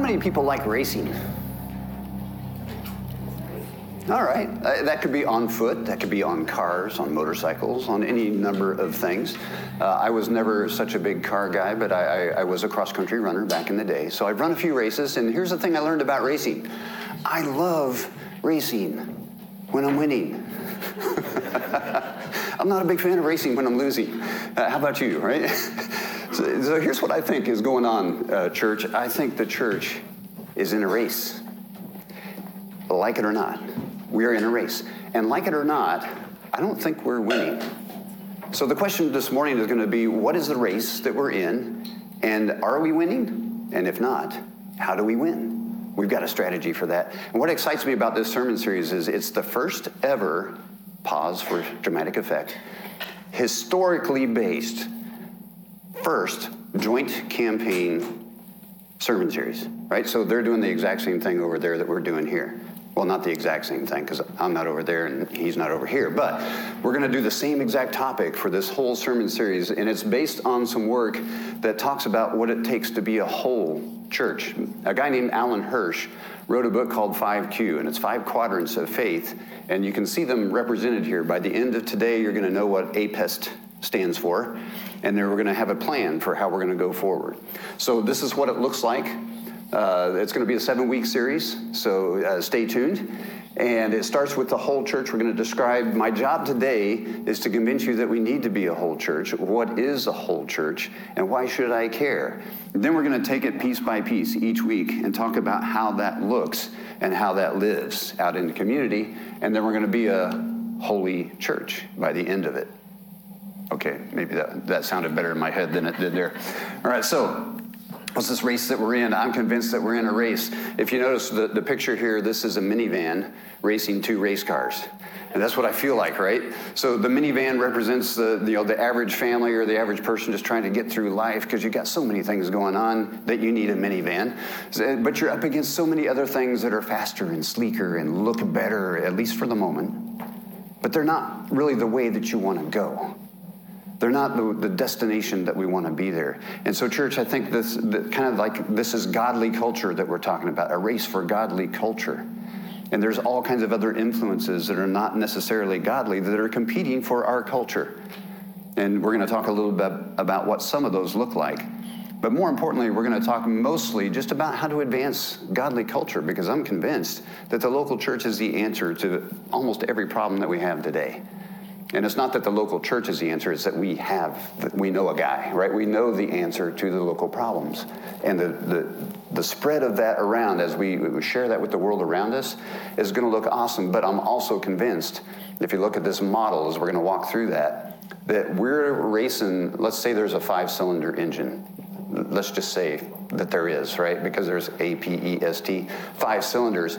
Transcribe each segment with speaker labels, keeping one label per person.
Speaker 1: many people like racing? All right, that could be on foot, that could be on cars, on motorcycles, on any number of things. I was never such a big car guy, but I was a cross-country runner back in the day. So I've run a few races, and here's the thing I learned about racing. I love racing when I'm winning. I'm not a big fan of racing when I'm losing. How about you, right? So here's what I think is going on, church. I think the church is in a race. Like it or not, we are in a race. And like it or not, I don't think we're winning. So the question this morning is going to be, what is the race that we're in? And are we winning? And if not, how do we win? We've got a strategy for that. And what excites me about this sermon series is it's the first ever, pause for dramatic effect, historically based, first joint campaign sermon series, right? So they're doing the exact same thing over there that we're doing here. Well, not the exact same thing, because I'm not over there and he's not over here, but we're going to do the same exact topic for this whole sermon series, and it's based on some work that talks about what it takes to be a whole church. A guy named Alan Hirsch wrote a book called 5Q, and it's 5 quadrants of faith, and you can see them represented here. By the end of today, you're going to know what APEST stands for, and then we're going to have a plan for how we're going to go forward. So this is what it looks like. It's going to be a 7-week series, so stay tuned. And it starts with the whole church. We're going to describe, my job today is to convince you that we need to be a whole church. What is a whole church, and why should I care? And then we're going to take it piece by piece each week and talk about how that looks and how that lives out in the community. And then we're going to be a holy church by the end of it. Okay, maybe that sounded better in my head than it did there. All right, so what's this race that we're in? I'm convinced that we're in a race. If you notice the picture here, this is a minivan racing 2 race cars. And that's what I feel like, right? So the minivan represents the average family or the average person just trying to get through life, because you've got so many things going on that you need a minivan. But you're up against so many other things that are faster and sleeker and look better, at least for the moment. But they're not really the way that you want to go. They're not the destination that we want to be there. And so, church, I think this is godly culture that we're talking about, a race for godly culture. And there's all kinds of other influences that are not necessarily godly that are competing for our culture. And we're going to talk a little bit about what some of those look like. But more importantly, we're going to talk mostly just about how to advance godly culture, because I'm convinced that the local church is the answer to almost every problem that we have today. And it's not that the local church is the answer, it's that we know a guy, right? We know the answer to the local problems. And the spread of that around as we share that with the world around us is going to look awesome. But I'm also convinced, if you look at this model as we're going to walk through that we're racing, let's say there's a 5-cylinder engine. Let's just say that there is, right? Because there's APEST, 5 cylinders.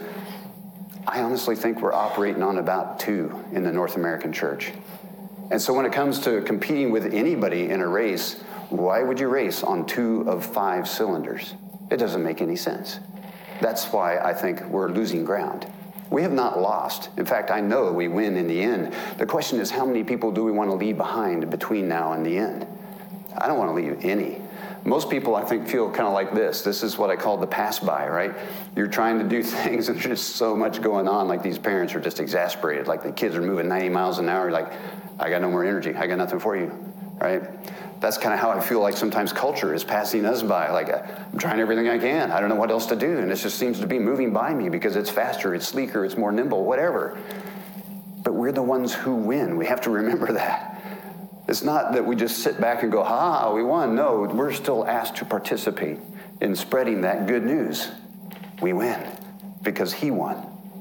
Speaker 1: I honestly think we're operating on about 2 in the North American church. And so when it comes to competing with anybody in a race, why would you race on 2 of 5 cylinders? It doesn't make any sense. That's why I think we're losing ground. We have not lost. In fact, I know we win in the end. The question is, how many people do we want to leave behind between now and the end? I don't want to leave any. Most people, I think, feel kind of like this. This is what I call the pass-by, right? You're trying to do things, and there's just so much going on. Like, these parents are just exasperated. Like, the kids are moving 90 miles an hour. Like, I got no more energy. I got nothing for you, right? That's kind of how I feel like sometimes culture is passing us by. Like, I'm trying everything I can. I don't know what else to do. And it just seems to be moving by me because it's faster, it's sleeker, it's more nimble, whatever. But we're the ones who win. We have to remember that. It's not that we just sit back and go, we won. No, we're still asked to participate in spreading that good news. We win because he won.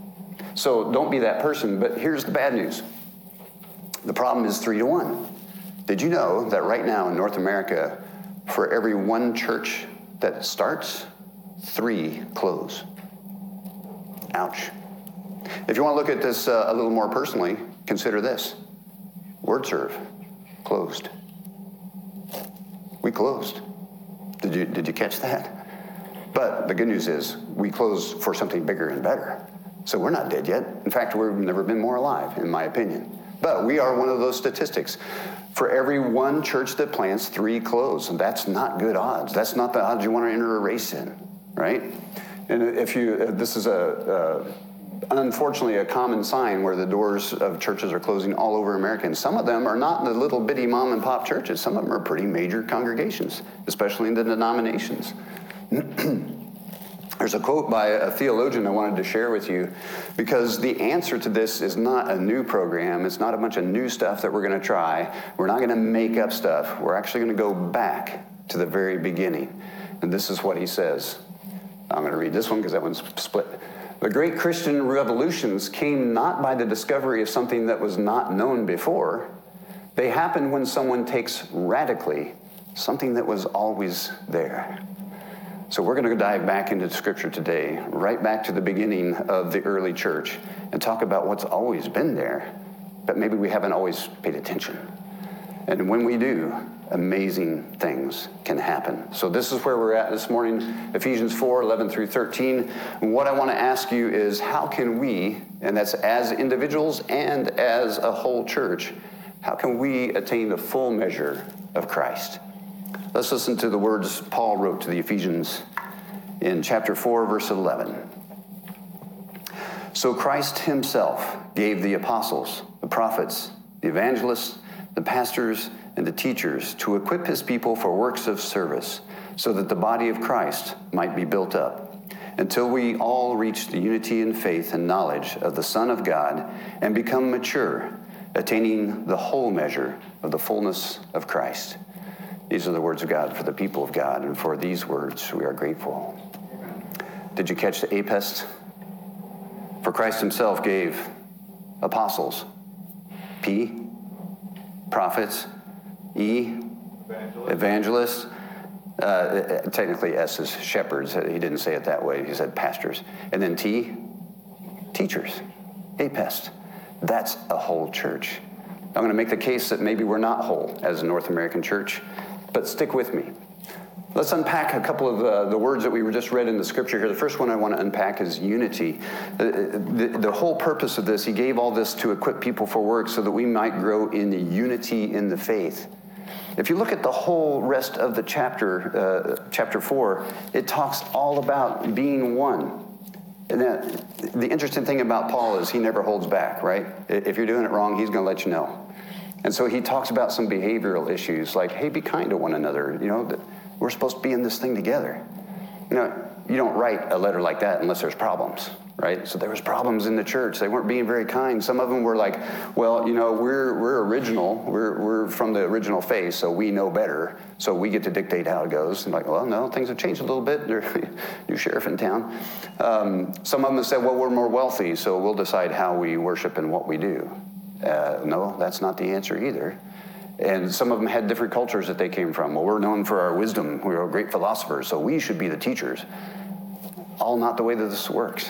Speaker 1: So don't be that person, but here's the bad news. The problem is 3-1. Did you know that right now in North America, for every 1 church that starts, 3 close? Ouch. If you want to look at this a little more personally, consider this. WordServe. Closed. We closed. Did you catch that? But the good news is we closed for something bigger and better. So we're not dead yet. In fact, we've never been more alive, in my opinion. But we are one of those statistics. For every 1 church that plants, 3 close. And that's not good odds. That's not the odds you want to enter a race in. right? And if you, this is unfortunately a common sign where the doors of churches are closing all over America. And some of them are not the little bitty mom and pop churches. Some of them are pretty major congregations, especially in the denominations. There's a quote by a theologian I wanted to share with you, because the answer to this is not a new program. It's not a bunch of new stuff that we're going to try. We're not going to make up stuff. We're actually going to go back to the very beginning. And this is what he says. I'm going to read this one because that one's split. The great Christian revolutions came not by the discovery of something that was not known before. They happen when someone takes radically something that was always there. So we're going to dive back into Scripture today, right back to the beginning of the early church, and talk about what's always been there, but maybe we haven't always paid attention. And when we do, amazing things can happen. So this is where we're at this morning, Ephesians 4, 11 through 13. And what I want to ask you is, how can we, and that's as individuals and as a whole church, how can we attain the full measure of Christ? Let's listen to the words Paul wrote to the Ephesians in chapter 4, verse 11. So Christ himself gave the apostles, the prophets, the evangelists, the pastors, and the teachers to equip his people for works of service, so that the body of Christ might be built up, until we all reach the unity in faith and knowledge of the Son of God and become mature, attaining the whole measure of the fullness of Christ. These are the words of God for the people of God, and for these words we are grateful. Did you catch the APEST? For Christ himself gave apostles, P, prophets, E, evangelists. Technically S is shepherds. He didn't say it that way. He said pastors. And then T, teachers, APEST. That's a whole church. I'm going to make the case that maybe we're not whole as a North American church, but stick with me. Let's unpack a couple of the words that we were just read in the scripture here. The first one I want to unpack is unity. The whole purpose of this, he gave all this to equip people for work so that we might grow in the unity in the faith. If you look at the whole rest of the chapter 4, it talks all about being one. And the interesting thing about Paul is he never holds back, right? If you're doing it wrong, he's going to let you know. And so he talks about some behavioral issues like, hey, be kind to one another. You know, we're supposed to be in this thing together. You know, you don't write a letter like that unless there's problems, right? So there was problems in the church. They weren't being very kind. Some of them were like, well, you know, we're original. We're from the original faith, so we know better. So we get to dictate how it goes. And like, well, no, things have changed a little bit. There's a new sheriff in town. Some of them said, well, we're more wealthy, so we'll decide how we worship and what we do. No, that's not the answer either. And some of them had different cultures that they came from. Well, we're known for our wisdom. We're great philosophers, so we should be the teachers. All not the way that this works.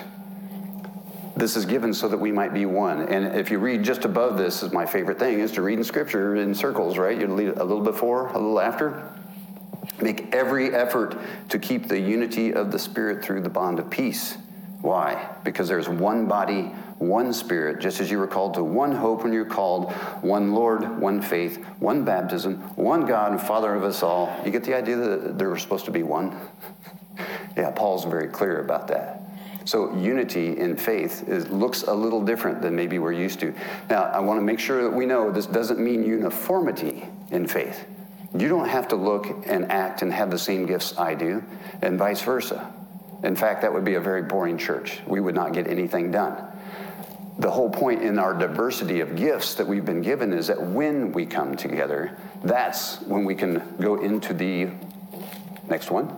Speaker 1: This is given so that we might be one. And if you read just above this, is my favorite thing, is to read in Scripture in circles, right? You read a little before, a little after. Make every effort to keep the unity of the Spirit through the bond of peace. Why? Because there's one body, one Spirit, just as you were called to one hope when you're called, one Lord, one faith, one baptism, one God and Father of us all. You get the idea that there was supposed to be one? Yeah, Paul's very clear about that. So unity in faith looks a little different than maybe we're used to. Now, I want to make sure that we know this doesn't mean uniformity in faith. You don't have to look and act and have the same gifts I do, and vice versa. In fact, that would be a very boring church. We would not get anything done. The whole point in our diversity of gifts that we've been given is that when we come together, that's when we can go into the next one.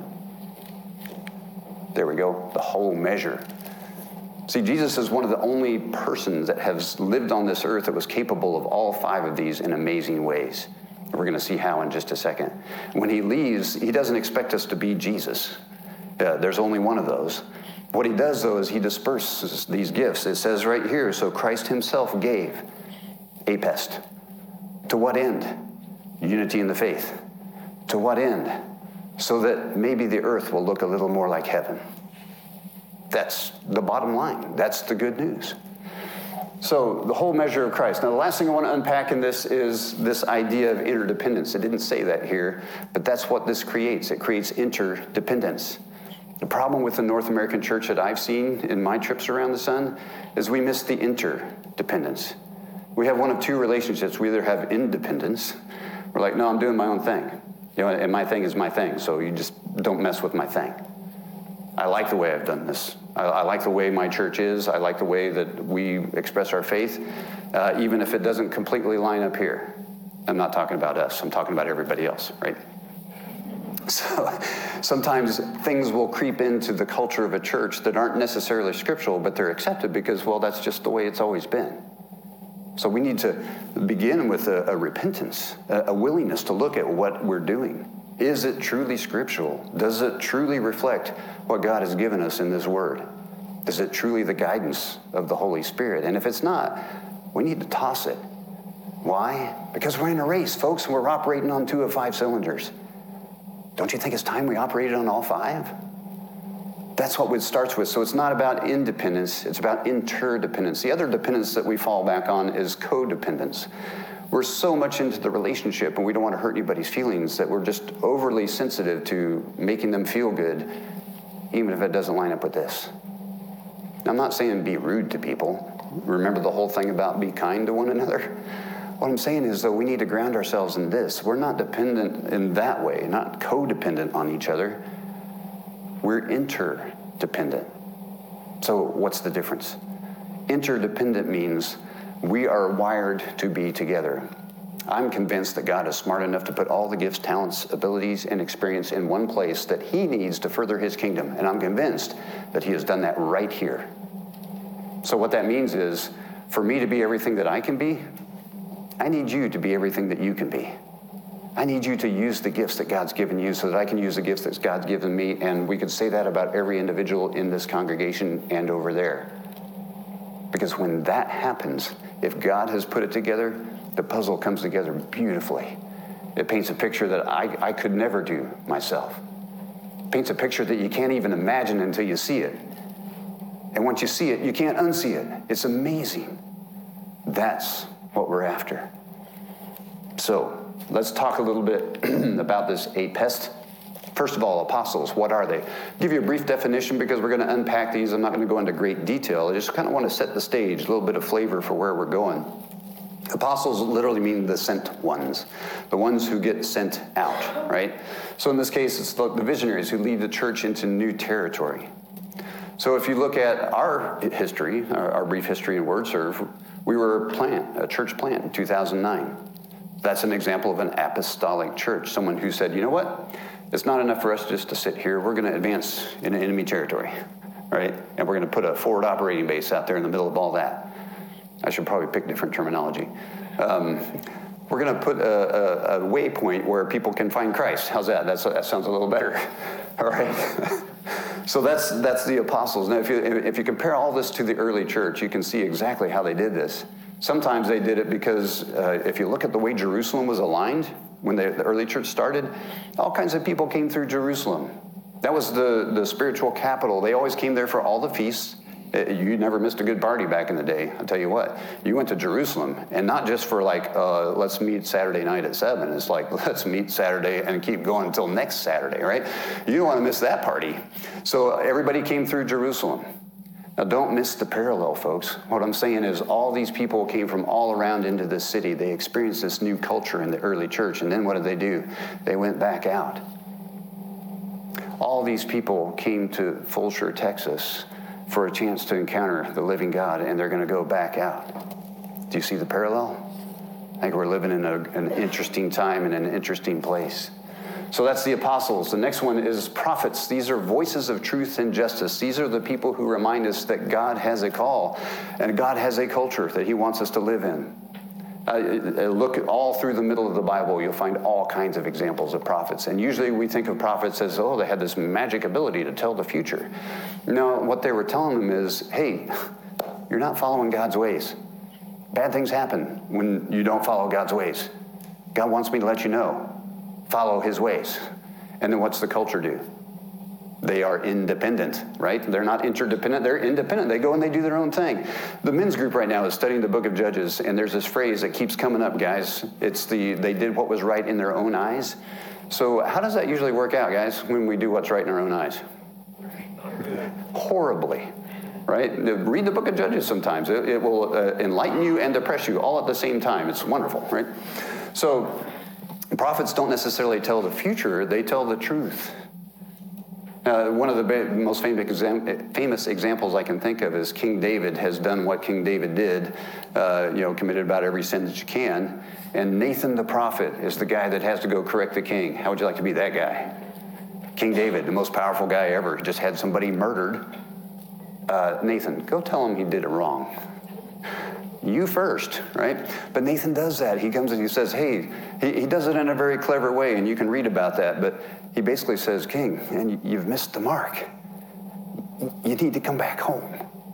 Speaker 1: There we go, the whole measure. See, Jesus is one of the only persons that has lived on this earth that was capable of all 5 of these in amazing ways. We're going to see how in just a second. When he leaves, he doesn't expect us to be Jesus. There's only one of those. What he does, though, is he disperses these gifts. It says right here, so Christ himself gave APEST. To what end? Unity in the faith. To what end? So that maybe the earth will look a little more like heaven. That's the bottom line. That's the good news. So the whole measure of Christ. Now, the last thing I want to unpack in this is this idea of interdependence. It didn't say that here, but that's what this creates. It creates interdependence. The problem with the North American church that I've seen in my trips around the sun is we miss the interdependence. We have one of two relationships. We either have independence, we're like, no, I'm doing my own thing. And my thing is my thing, so you just don't mess with my thing. I like the way I've done this. I like the way my church is. I like the way that we express our faith, even if it doesn't completely line up here. I'm not talking about us. I'm talking about everybody else, right? So sometimes things will creep into the culture of a church that aren't necessarily scriptural, but they're accepted because, well, that's just the way it's always been. So we need to begin with a repentance, a willingness to look at what we're doing. Is it truly scriptural? Does it truly reflect what God has given us in this word? Is it truly the guidance of the Holy Spirit? And if it's not, we need to toss it. Why? Because we're in a race, folks, and we're operating on 2 of 5 cylinders. Don't you think it's time we operated on all 5? That's what it starts with. So it's not about independence, it's about interdependence. The other dependence that we fall back on is codependence. We're so much into the relationship and we don't want to hurt anybody's feelings that we're just overly sensitive to making them feel good, even if it doesn't line up with this. Now, I'm not saying be rude to people. Remember the whole thing about be kind to one another? What I'm saying is, though, we need to ground ourselves in this. We're not dependent in that way, not codependent on each other. We're interdependent. So what's the difference? Interdependent means we are wired to be together. I'm convinced that God is smart enough to put all the gifts, talents, abilities, and experience in one place that he needs to further his kingdom. And I'm convinced that he has done that right here. So what that means is, for me to be everything that I can be, I need you to be everything that you can be. I need you to use the gifts that God's given you so that I can use the gifts that God's given me, and we could say that about every individual in this congregation and over there. Because when that happens, if God has put it together, the puzzle comes together beautifully. It paints a picture that I could never do myself. It paints a picture that you can't even imagine until you see it. And once you see it, you can't unsee it. It's amazing. That's what we're after. So, let's talk a little bit about this APEST. First of all, apostles, what are they? I'll give you a brief definition because we're going to unpack these. I'm not going to go into great detail. I just kind of want to set the stage, a little bit of flavor for where we're going. Apostles literally mean the sent ones, the ones who get sent out, right? So in this case, it's the visionaries who lead the church into new territory. So if you look at our history, our brief history in WordServe, we were a church plant in 2009. That's an example of an apostolic church, someone who said, you know what? It's not enough for us just to sit here. We're going to advance in enemy territory, right? And we're going to put a forward operating base out there in the middle of all that. I should probably pick different terminology. We're going to put a waypoint where people can find Christ. How's that? That sounds a little better. All right. So that's the apostles. Now, if you compare all this to the early church, you can see exactly how they did this. Sometimes they did it because if you look at the way Jerusalem was aligned when the early church started, all kinds of people came through Jerusalem. That was the spiritual capital. They always came there for all the feasts. You never missed a good party back in the day. I'll tell you what, you went to Jerusalem, and not just for like, let's meet Saturday night at 7. It's like, let's meet Saturday and keep going until next Saturday, right? You don't want to miss that party. So everybody came through Jerusalem. Now, don't miss the parallel, folks. What I'm saying is all these people came from all around into this city. They experienced this new culture in the early church, and then what did they do? They went back out. All these people came to Fulshire, Texas, for a chance to encounter the living God, and they're going to go back out. Do you see the parallel? I think we're living in an interesting time and an interesting place. So that's the apostles. The next one is prophets. These are voices of truth and justice. These are the people who remind us that God has a call and God has a culture that he wants us to live in. Look all through the middle of the Bible, you'll find all kinds of examples of prophets. And usually we think of prophets as, oh, they had this magic ability to tell the future. No, what they were telling them is, hey, you're not following God's ways. Bad things happen when you don't follow God's ways. God wants me to let you know. Follow his ways. And then what's the culture do? They are independent, right? They're not interdependent. They're independent. They go and they do their own thing. The men's group right now is studying the book of Judges, and there's this phrase that keeps coming up, guys. It's they did what was right in their own eyes. So how does that usually work out, guys, when we do what's right in our own eyes? Horribly, right? Read the book of Judges sometimes. It will enlighten you and depress you all at the same time. It's wonderful, right? So prophets don't necessarily tell the future, they tell the truth. One of the most famous examples I can think of is King David has done what King David did, committed about every sin that you can. And Nathan the prophet is the guy that has to go correct the king. How would you like to be that guy? King David, the most powerful guy ever, just had somebody murdered. Nathan, go tell him he did it wrong. You first, right? But Nathan does that. He comes and he says, hey, he does it in a very clever way, and you can read about that, but he basically says, King, and you've missed the mark. You need to come back home.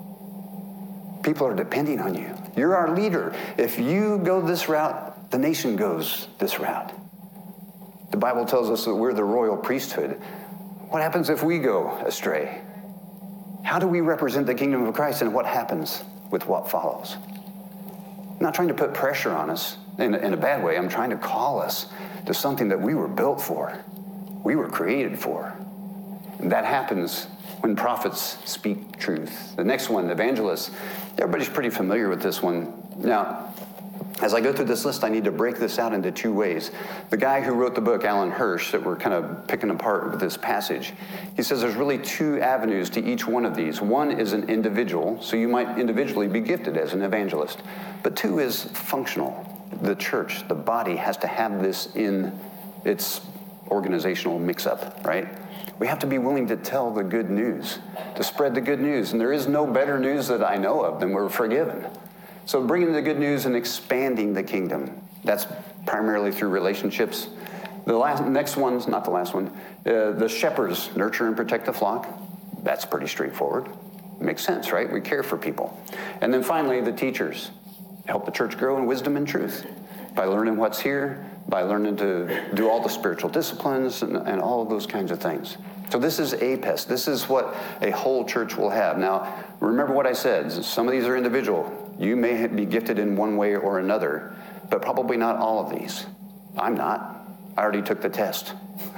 Speaker 1: People are depending on you. You're our leader. If you go this route, the nation goes this route. The Bible tells us that we're the royal priesthood. What happens if we go astray? How do we represent the kingdom of Christ, and what happens with what follows? I'm not trying to put pressure on us in a bad way. I'm trying to call us to something that we were built for. We were created for. And that happens when prophets speak truth. The next one, evangelists. Everybody's pretty familiar with this one. Now, as I go through this list, I need to break this out into two ways. The guy who wrote the book, Alan Hirsch, that we're kind of picking apart with this passage, he says there's really two avenues to each one of these. One is an individual, so you might individually be gifted as an evangelist. But two is functional. The church, the body, has to have this in its organizational mix-up, right? We have to be willing to tell the good news, to spread the good news. And there is no better news that I know of than we're forgiven. So bringing the good news and expanding the kingdom, that's primarily through relationships. Next one's not the last one. The shepherds nurture and protect the flock. That's pretty straightforward. Makes sense, right? We care for people. And then finally, the teachers help the church grow in wisdom and truth by learning what's here, by learning to do all the spiritual disciplines and all of those kinds of things. So this is APEST. This is what a whole church will have. Now, remember what I said. Some of these are individual. You may be gifted in one way or another, but probably not all of these. I'm not. I already took the test.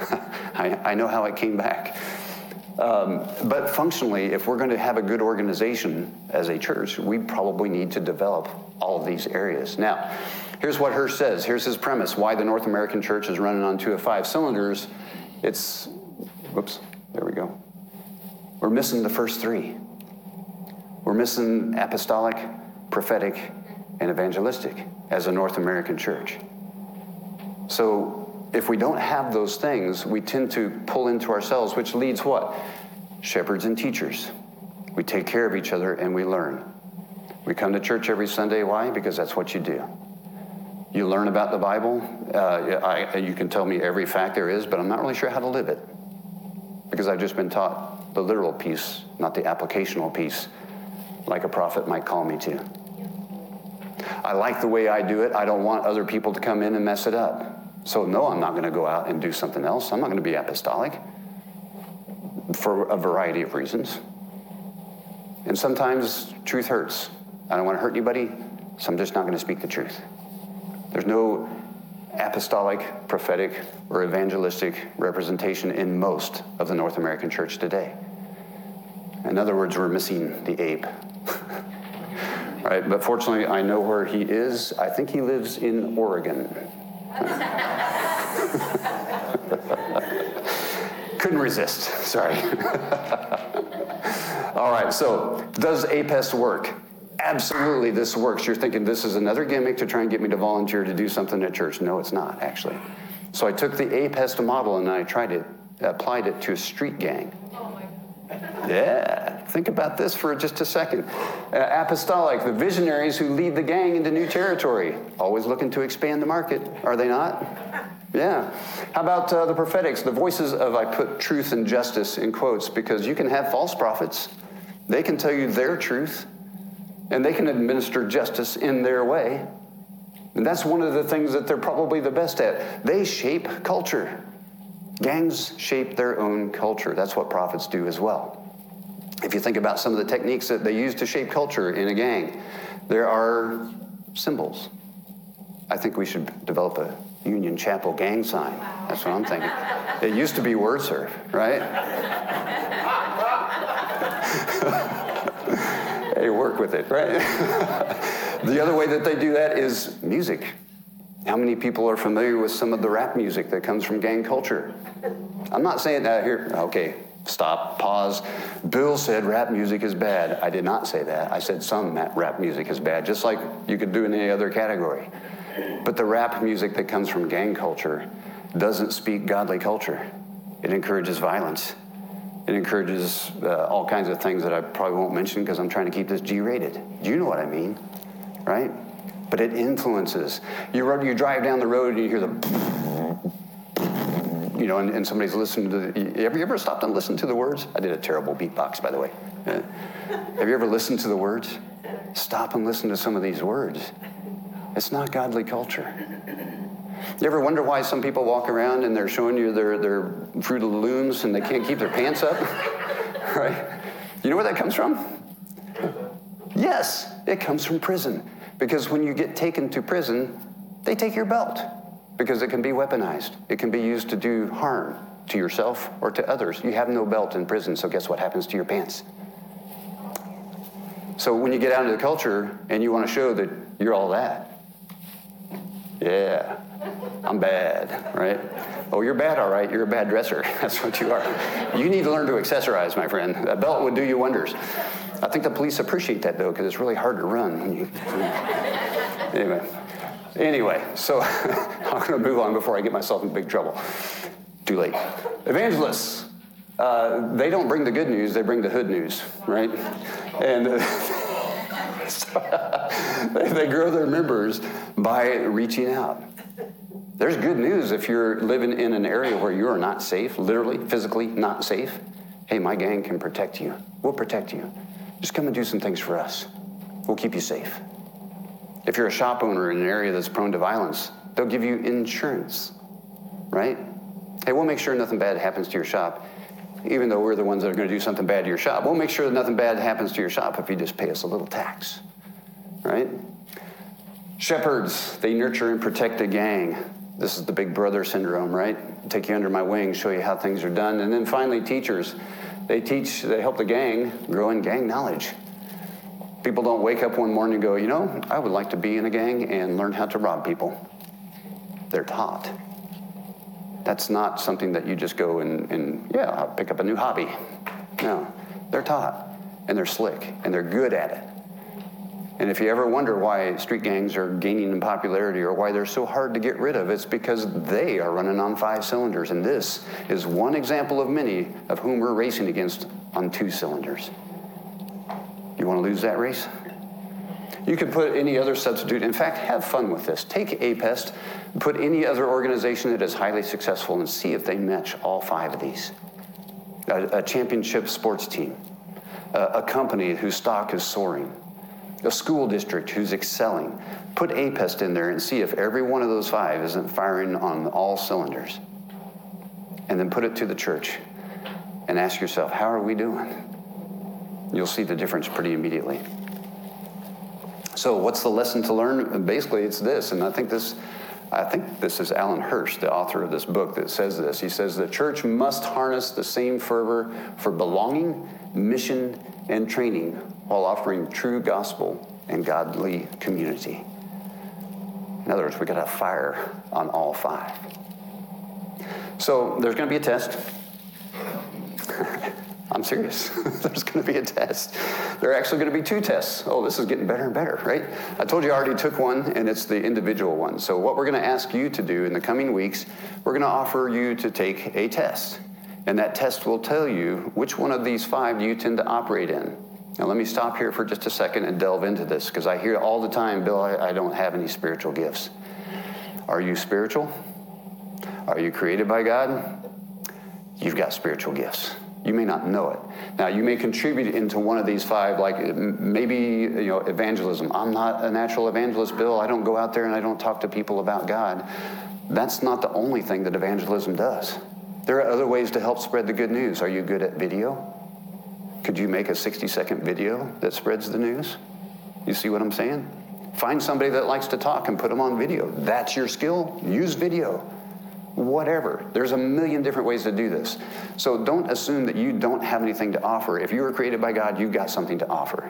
Speaker 1: I know how it came back. But functionally, if we're going to have a good organization as a church, we probably need to develop all of these areas. Now, here's what Hirsch says. Here's his premise, why the North American church is running on 2 of 5 cylinders. Whoops, there we go. We're missing the first 3. We're missing apostolic, prophetic, and evangelistic as a North American church. So if we don't have those things, we tend to pull into ourselves, which leads what? Shepherds and teachers. We take care of each other and we learn. We come to church every Sunday. Why? Because that's what you do. You learn about the Bible. You can tell me every fact there is, but I'm not really sure how to live it. Because I've just been taught the literal piece, not the applicational piece, like a prophet might call me to. I like the way I do it. I don't want other people to come in and mess it up. So no, I'm not going to go out and do something else. I'm not going to be apostolic for a variety of reasons. And sometimes truth hurts. I don't want to hurt anybody, so I'm just not going to speak the truth. There's no apostolic, prophetic, or evangelistic representation in most of the North American church today. In other words, we're missing the ape. Right? But fortunately, I know where he is. I think he lives in Oregon. Couldn't resist, sorry. All right, so does APEST work? Absolutely, this works. You're thinking this is another gimmick to try and get me to volunteer to do something at church. No, it's not, actually. So I took the APEST model and I applied it to a street gang. Yeah, think about this for just a second. Apostolic, the visionaries who lead the gang into new territory, always looking to expand the market, are they not? Yeah. How about the prophetics, the voices of, I put truth and justice in quotes, because you can have false prophets. They can tell you their truth, and they can administer justice in their way. And that's one of the things that they're probably the best at. They shape culture. Gangs shape their own culture. That's what prophets do as well. If you think about some of the techniques that they use to shape culture in a gang, there are symbols. I think we should develop a Union Chapel gang sign. That's what I'm thinking. It used to be Word Serve, right? with it, right? The other way that they do that is music. How many people are familiar with some of the rap music that comes from gang culture? I'm not saying that here. Okay, stop, pause. Bill said rap music is bad. I did not say that. I said some rap music is bad, just like you could do in any other category. But the rap music that comes from gang culture doesn't speak godly culture. It encourages violence. It encourages all kinds of things that I probably won't mention because I'm trying to keep this G-rated. Do you know what I mean? Right? But it influences. You drive down the road and you hear the, and somebody's listening to have you ever stopped and listened to the words? I did a terrible beatbox, by the way. Have you ever listened to the words? Stop and listen to some of these words. It's not godly culture. You ever wonder why some people walk around and they're showing you their Fruit of the Looms and they can't keep their pants up? Right? You know where that comes from? Yes, it comes from prison. Because when you get taken to prison, they take your belt because it can be weaponized. It can be used to do harm to yourself or to others. You have no belt in prison, so guess what happens to your pants? So when you get out into the culture and you want to show that you're all that, yeah, I'm bad, right? Oh, you're bad, all right. You're a bad dresser. That's what you are. You need to learn to accessorize, my friend. A belt would do you wonders. I think the police appreciate that, though, because it's really hard to run. Anyway, so I'm going to move on before I get myself in big trouble. Too late. Evangelists, they don't bring the good news, they bring the hood news, right? And they grow their members by reaching out. There's good news if you're living in an area where you are not safe, literally, physically not safe. Hey, my gang can protect you. We'll protect you. Just come and do some things for us. We'll keep you safe. If you're a shop owner in an area that's prone to violence, they'll give you insurance, right? Hey, we'll make sure nothing bad happens to your shop, even though we're the ones that are going to do something bad to your shop. We'll make sure that nothing bad happens to your shop if you just pay us a little tax, right? Shepherds, they nurture and protect a gang. This is the big brother syndrome, right? Take you under my wing, show you how things are done. And then finally, teachers. They help the gang grow in gang knowledge. People don't wake up one morning and go, I would like to be in a gang and learn how to rob people. They're taught. That's not something that you just go and I'll pick up a new hobby. No, they're taught, and they're slick, and they're good at it. And if you ever wonder why street gangs are gaining in popularity or why they're so hard to get rid of, it's because they are running on 5 cylinders. And this is one example of many of whom we're racing against on 2 cylinders. You want to lose that race? You could put any other substitute. In fact, have fun with this. Take APEST, put any other organization that is highly successful and see if they match all 5 of these. A championship sports team, a company whose stock is soaring, a school district who's excelling. Put APEST in there and see if every one of those 5 isn't firing on all cylinders. And then put it to the church and ask yourself, how are we doing? You'll see the difference pretty immediately. So what's the lesson to learn? Basically, it's this, and I think this is Alan Hirsch, the author of this book, that says this. He says the church must harness the same fervor for belonging, mission, and training while offering true gospel and godly community. In other words, we've got to fire on all 5. So there's going to be a test. I'm serious. There's going to be a test. There are actually going to be 2 tests. Oh, this is getting better and better, right? I told you I already took one, and it's the individual one. So what we're going to ask you to do in the coming weeks, we're going to offer you to take a test. And that test will tell you which one of these 5 you tend to operate in. Now, let me stop here for just a second and delve into this, because I hear all the time, Bill, I don't have any spiritual gifts. Are you spiritual? Are you created by God? You've got spiritual gifts. You may not know it. Now, you may contribute into one of these 5, like maybe, evangelism. I'm not a natural evangelist, Bill. I don't go out there and I don't talk to people about God. That's not the only thing that evangelism does. There are other ways to help spread the good news. Are you good at video? Could you make a 60-second video that spreads the news? You see what I'm saying? Find somebody that likes to talk and put them on video. That's your skill. Use video. Whatever. There's a million different ways to do this. So don't assume that you don't have anything to offer. If you were created by God, you've got something to offer.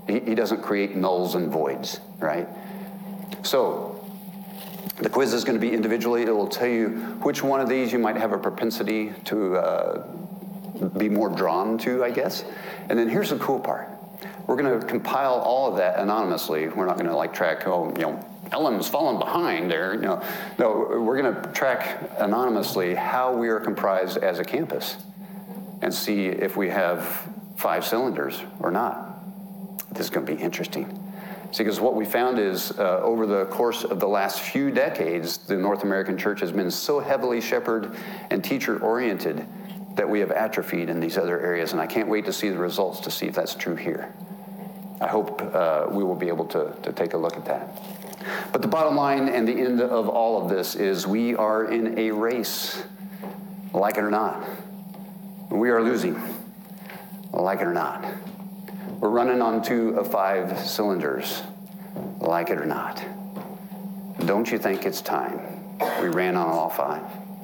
Speaker 1: He doesn't create nulls and voids, right? So the quiz is going to be individually. It will tell you which one of these you might have a propensity to be more drawn to, I guess. And then here's the cool part. We're going to compile all of that anonymously. We're not going to track, Ellen's fallen behind there. No, we're going to track anonymously how we are comprised as a campus and see if we have 5 cylinders or not. This is going to be interesting. See, because what we found is over the course of the last few decades, the North American church has been so heavily shepherd and teacher-oriented that we have atrophied in these other areas, and I can't wait to see the results to see if that's true here. I hope we will be able to take a look at that. But the bottom line and the end of all of this is we are in a race, like it or not. We are losing, like it or not. We're running on 2 of 5 cylinders, like it or not. Don't you think it's time we ran on all 5?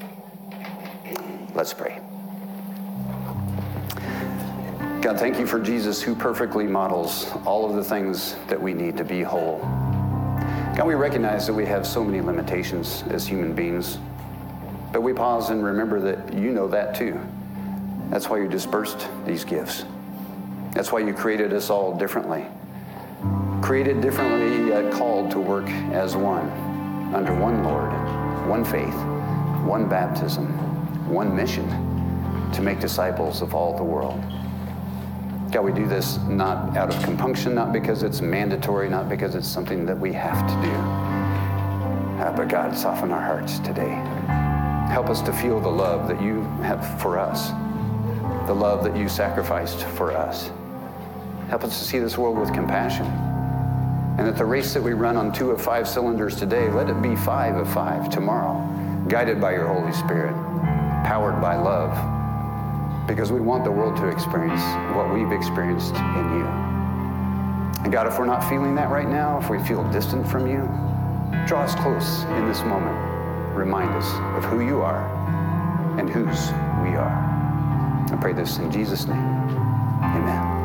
Speaker 1: Let's pray. God, thank you for Jesus, who perfectly models all of the things that we need to be whole. God, we recognize that we have so many limitations as human beings, but we pause and remember that you know that too. That's why you dispersed these gifts. That's why you created us all differently. Created differently, yet called to work as one, under one Lord, one faith, one baptism, one mission, to make disciples of all the world. God, we do this not out of compunction, not because it's mandatory, not because it's something that we have to do. But God, soften our hearts today. Help us to feel the love that you have for us, the love that you sacrificed for us. Help us to see this world with compassion. And that the race that we run on 2 of 5 cylinders today, let it be 5 of 5 tomorrow, guided by your Holy Spirit, powered by love, because we want the world to experience what we've experienced in you. And God, if we're not feeling that right now, if we feel distant from you, draw us close in this moment. Remind us of who you are and whose we are. I pray this in Jesus' name. Amen.